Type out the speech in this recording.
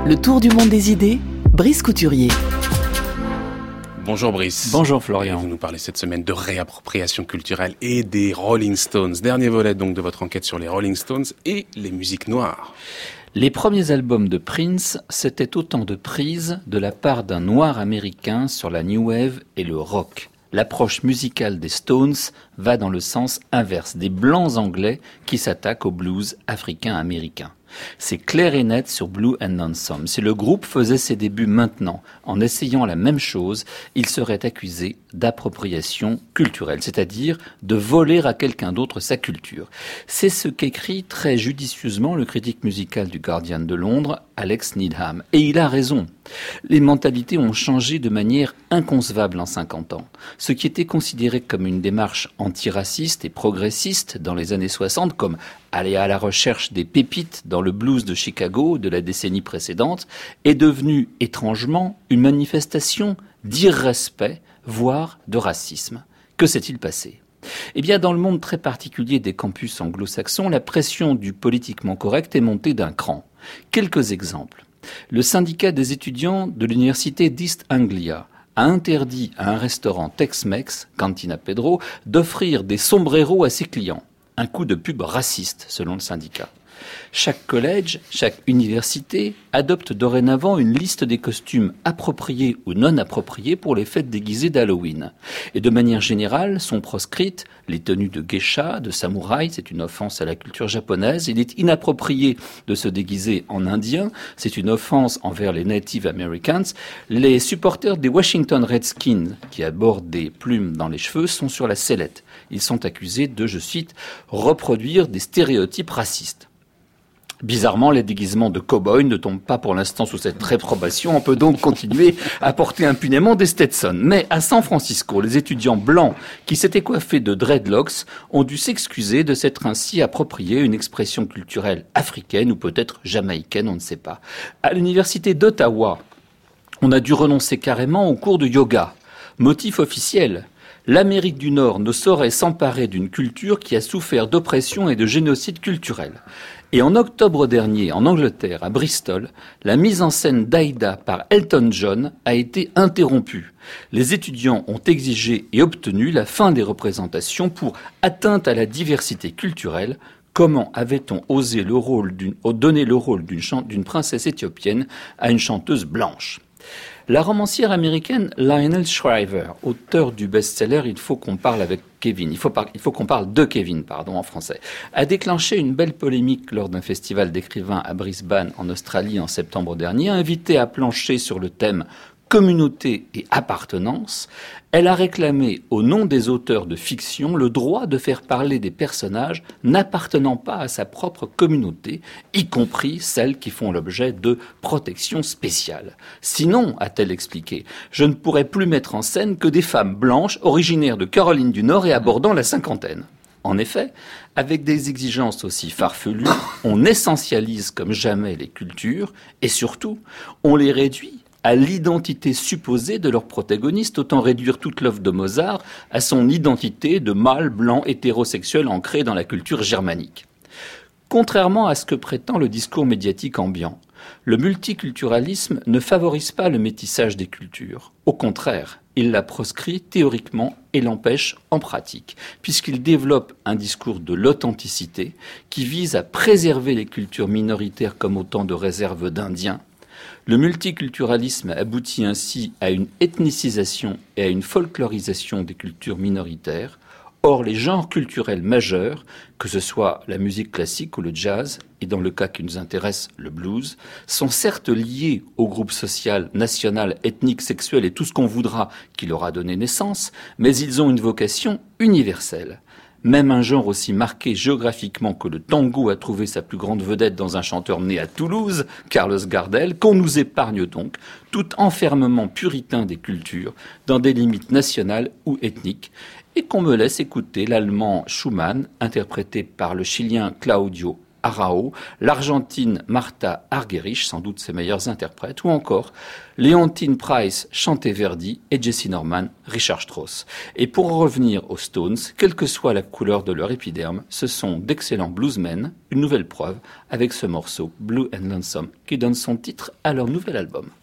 Le tour du monde des idées, Brice Couturier. Bonjour Brice. Bonjour Florian. Vous nous parlez cette semaine de réappropriation culturelle et des Rolling Stones. Dernier volet donc de votre enquête sur les Rolling Stones et les musiques noires. Les premiers albums de Prince, c'était autant de prises de la part d'un noir américain sur la New Wave et le rock. L'approche musicale des Stones va dans le sens inverse, des blancs anglais qui s'attaquent au blues africain-américain. C'est clair et net sur Blue and Lonesome. Si le groupe faisait ses débuts maintenant, en essayant la même chose, il serait accusé d'appropriation culturelle, c'est-à-dire de voler à quelqu'un d'autre sa culture. C'est ce qu'écrit très judicieusement le critique musical du Guardian de Londres, Alex Needham. Et il a raison. Les mentalités ont changé de manière inconcevable en 50 ans. Ce qui était considéré comme une démarche antiraciste et progressiste dans les années 60, comme aller à la recherche des pépites dans le blues de Chicago de la décennie précédente, est devenu étrangement une manifestation d'irrespect, voire de racisme. Que s'est-il passé ? Eh bien, dans le monde très particulier des campus anglo-saxons, la pression du politiquement correct est montée d'un cran. Quelques exemples. Le syndicat des étudiants de l'université d'East Anglia a interdit à un restaurant Tex-Mex, Cantina Pedro, d'offrir des sombreros à ses clients. Un coup de pub raciste, selon le syndicat. Chaque collège, chaque université adopte dorénavant une liste des costumes appropriés ou non appropriés pour les fêtes déguisées d'Halloween. Et de manière générale, sont proscrites les tenues de geisha, de samouraï, c'est une offense à la culture japonaise. Il est inapproprié de se déguiser en indien, c'est une offense envers les Native Americans. Les supporters des Washington Redskins, qui abordent des plumes dans les cheveux, sont sur la sellette. Ils sont accusés de, je cite, reproduire des stéréotypes racistes. Bizarrement, les déguisements de cow-boys ne tombent pas pour l'instant sous cette réprobation. On peut donc continuer à porter impunément des Stetson. Mais à San Francisco, les étudiants blancs qui s'étaient coiffés de dreadlocks ont dû s'excuser de s'être ainsi approprié une expression culturelle africaine ou peut-être jamaïcaine, on ne sait pas. À l'université d'Ottawa, on a dû renoncer carrément au cours de yoga. Motif officiel. L'Amérique du Nord ne saurait s'emparer d'une culture qui a souffert d'oppression et de génocide culturel. Et en octobre dernier, en Angleterre, à Bristol, la mise en scène d'Aïda par Elton John a été interrompue. Les étudiants ont exigé et obtenu la fin des représentations pour atteinte à la diversité culturelle. Comment avait-on osé donner le rôle d'une princesse éthiopienne à une chanteuse blanche ? La romancière américaine Lionel Shriver, auteur du best-seller Il faut qu'on parle avec Kevin, il faut qu'on parle de Kevin, en français, a déclenché une belle polémique lors d'un festival d'écrivains à Brisbane, en Australie, en septembre dernier. Invitée à plancher sur le thème communauté et appartenance, elle a réclamé, au nom des auteurs de fiction, le droit de faire parler des personnages n'appartenant pas à sa propre communauté, y compris celles qui font l'objet de protection spéciale. Sinon, a-t-elle expliqué, je ne pourrais plus mettre en scène que des femmes blanches originaires de Caroline du Nord et abordant la cinquantaine. En effet, avec des exigences aussi farfelues, on essentialise comme jamais les cultures et surtout, on les réduit à l'identité supposée de leur protagoniste, autant réduire toute l'œuvre de Mozart à son identité de mâle blanc hétérosexuel ancré dans la culture germanique. Contrairement à ce que prétend le discours médiatique ambiant, le multiculturalisme ne favorise pas le métissage des cultures. Au contraire, il la proscrit théoriquement et l'empêche en pratique, puisqu'il développe un discours de l'authenticité qui vise à préserver les cultures minoritaires comme autant de réserves d'Indiens. Le multiculturalisme aboutit ainsi à une ethnicisation et à une folklorisation des cultures minoritaires. Or, les genres culturels majeurs, que ce soit la musique classique ou le jazz, et dans le cas qui nous intéresse, le blues, sont certes liés au groupe social, national, ethnique, sexuel et tout ce qu'on voudra qui leur a donné naissance, mais ils ont une vocation universelle. Même un genre aussi marqué géographiquement que le tango a trouvé sa plus grande vedette dans un chanteur né à Toulouse, Carlos Gardel, qu'on nous épargne donc tout enfermement puritain des cultures dans des limites nationales ou ethniques, et qu'on me laisse écouter l'allemand Schumann, interprété par le chilien Claudio Arrau, l'Argentine Martha Argerich, sans doute ses meilleurs interprètes, ou encore Leontyne Price chantait Verdi et Jessye Norman Richard Strauss. Et pour en revenir aux Stones, quelle que soit la couleur de leur épiderme, ce sont d'excellents bluesmen, une nouvelle preuve avec ce morceau Blue and Lonesome qui donne son titre à leur nouvel album.